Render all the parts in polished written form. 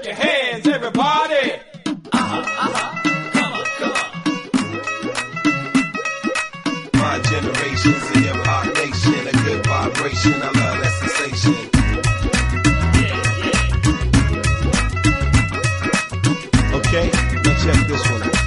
Put your hands, everybody. Come on, come on. My generation's a hip-hop nation, a good vibration. I love that sensation. Okay, now check this one out.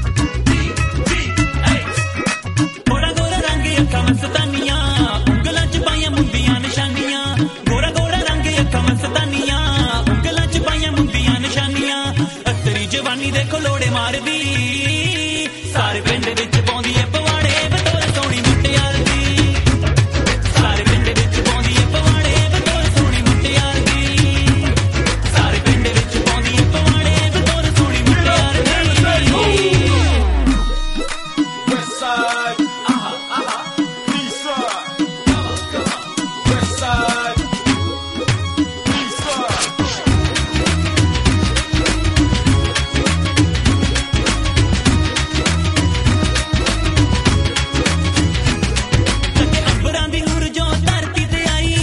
Gora Gora रंग अखा मस्तानिया उंगलां च पाइयां मुंदियां निशानियां गोरा गोरा रंग अखा मस्तानिया उंगलां च पाइयां मुंदियां निशानियां अतरी जवानी देखो लोड़े मारदी सारे पिंड विच पाउंदी ऐ पवाड़े बतौर सोहणी मुटियार दी सारे पिंड विच पाउंदी ऐ पवाड़े बतौर सोहणी मुटियार दी सारे पिंड विच पाउंदी ऐ पवाड़े बतौर सोहणी मुटियार दी West side. East side. West side. East side. ਲੱਗੇ ਅੰਬਰਾਂ ਦੀ ਨੂਰ ਜੋ ਧਰਤੀ ਤੇ ਆਈ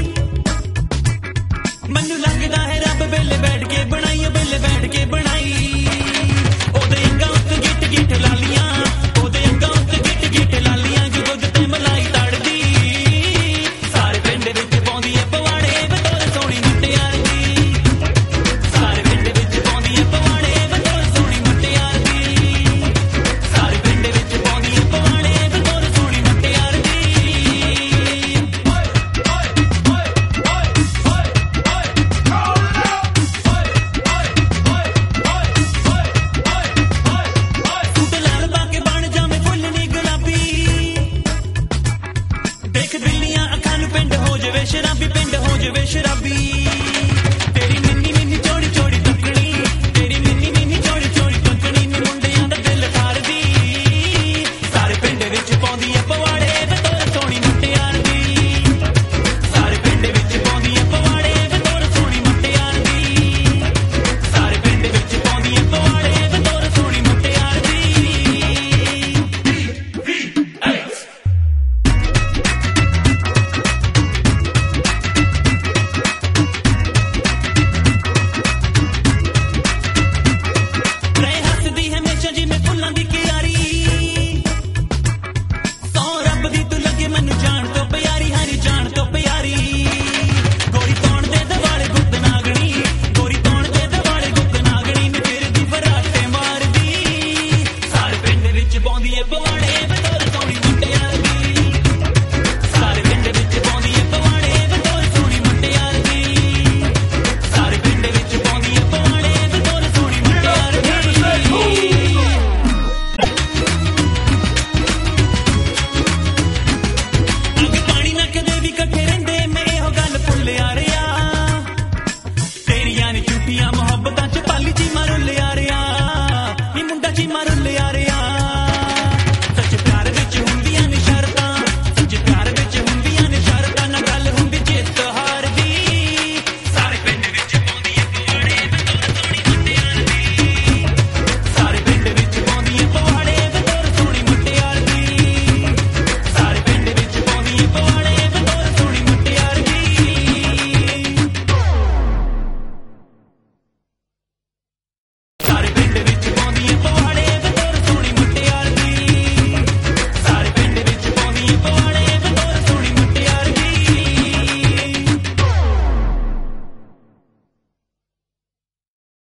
ਮੈਨੂੰ ਲੱਗਦਾ ਹੈ ਰੱਬ ਵੇਲੇ ਬੈਠ ਕੇ ਬਣਾਈ ਵੇਲੇ ਬੈਠ ਕੇ ਬਣਾਈ ਉਹਦੇ ਅੰਗਾਂ ਉੱਤੇ ਗਿੱਟ ਗਿੱਟ ਲਾਲੀਆਂ ਉਹਦੇ ਅੰਗਾਂ ਉੱਤੇ ਗਿੱਟ ਗਿੱਟ ਲਾਲੀਆਂ ਜੋ ਦੁੱਧ ਤੇ ਮਲਾਈ ਤੜਦੀ ਸਾਰੇ ਪਿੰਡ ਵਿੱਚ ਪਾਉਂਦੀ ਐ ਪਵਾੜੇ ਬਤੌਰ ਸੋਹਣੀ ਮੁਟਿਆਰ ਦੀ ਸਾਰੇ ਪਿੰਡ ਵਿੱਚ ਪਾਉਂਦੀ ਐ ਪਵਾੜੇ ਬਤੌਰ ਸੋਹਣੀ ਮੁਟਿਆਰ ਦੀ ਸਾਰੇ ਪਿੰਡ ਵਿੱਚ ਪਾਉਂਦੀ ਐ ਪਵਾੜੇ ਬਤੌਰ ਸੋਹਣੀ ਮੁਟਿਆਰ ਦੀ ਸੂਟ ਲਾਲ ਪਾ ਕੇ ਬਣ ਜਾਵੇਂ ਫੁੱਲ ਨੀ ਗੁਲਾਬੀ ਦੇਖ ਬਿੱਲੀਆਂ ਅੱਖਾਂ ਨੂੰ ਪਿੰਡ ਹੋ ਜਾਵੇ ਸ਼ਰਾਬੀ ਪਿੰਡ ਹੋ ਜਾਵੇ ਸ਼ਰਾਬੀ ਤੇਰੀ ਮਿੰਨੀ ਮਿੰਨੀ ਚੌੜੀ ਚੌੜੀ ਤੱਕਣੀ ਤੇਰੀ ਮਿੰਨੀ ਮਿੰਨੀ ਚੌੜੀ ਚੌੜੀ ਤੱਕਣੀ ਨੀ ਮੁੰਡਿਆਂ ਦਾ ਦਿਲ ਖਾਰਦੀ ਸਾਰੇ ਪਿੰਡ ਵਿੱਚ ਪਾਉਂਦੀ ਐ ਪਵਾੜੇ ਬਤੌਰ ਸੋਹਣੀ ਮੁਟਿਆਰ ਦੀ ਸਾਰੇ ਪਿੰਡ ਵਿੱਚ ਪਾਉਂਦੀ ਐ ਪਵਾੜੇ ਬਤੌਰ ਸੋਹਣੀ ਮੁਟਿਆਰ ਦੀ ਸਾਰੇ ਪਿੰਡ ਵਿੱਚ ਪਾਉਂਦੀ ਐ ਪਵਾੜੇ ਬਤੌਰ ਸੋਹਣੀ ਮੁਟਿਆਰ ਦੀ ਰਹਿ ਹੱਸਦੀ ਹਮੇਸ਼ਾ ਜਿਵੇਂ ਫੁੱਲਾਂ ਦੀ ਕਿਆਰੀ ਸੌ ਰੱਬ ਦੀ ਤੂੰ ਲੱਗੇ ਮੈਨੂੰ ਜਾਣ ਤੋਂ ਪਿਆਰੀ ਹਰੀ ਜਾਣ ਤੋਂ ਪਿਆਰੀ ਗੋਰੀ ਤੌਣ ਦੇ ਦਵਾਲੇ ਗੁੱਤ ਨਾਗਣੀ ਗੋਰੀ ਤੌਣ ਦੇ ਦਵਾਲੇ ਗੁੱਤ ਨਾਗਣੀ ਨੀ ਫਿਰਦੀ ਫਰਾਟੇ ਮਾਰਦੀ ਸਾਰੇ ਪਿੰਡ ਵਿੱਚ ਪਾਉਂਦੀ ਏ ਪਵਾੜੇ ਬਤੌਰ ਸੋਹਣੀ ਮੁਟਿਆਰ ਦੀ ਸਾਰੇ ਪਿੰਡ ਵਿੱਚ ਪਾਉਂਦੀ ਏ ਪਵਾੜੇ ਬਤੌਰ ਸੋਹਣੀ ਮੁਟਿਆਰ ਦੀ ਸਾਰੇ ਪਿੰਡ ਵਿੱਚ ਪਾਉਂਦੀ ਏ ਪਵਾੜੇ ਬਤੌਰ ਸੋਹਣੀ ਮੁਟਿਆਰ ਦੀ ਅੱਗ ਪਾਣੀ ਨਾ ਕਦੇ ਵੀ ਇਕੱਠੇ ਰਹਿੰਦੇ ਮੈਂ ਇਹੋ ਗੱਲ ਭੁੱਲਿਆ ਰਿਆ ਤੇਰੀਆਂ ਨੀ ਝੂਠੀਆਂ ਮੁਹੱਬਤਾਂ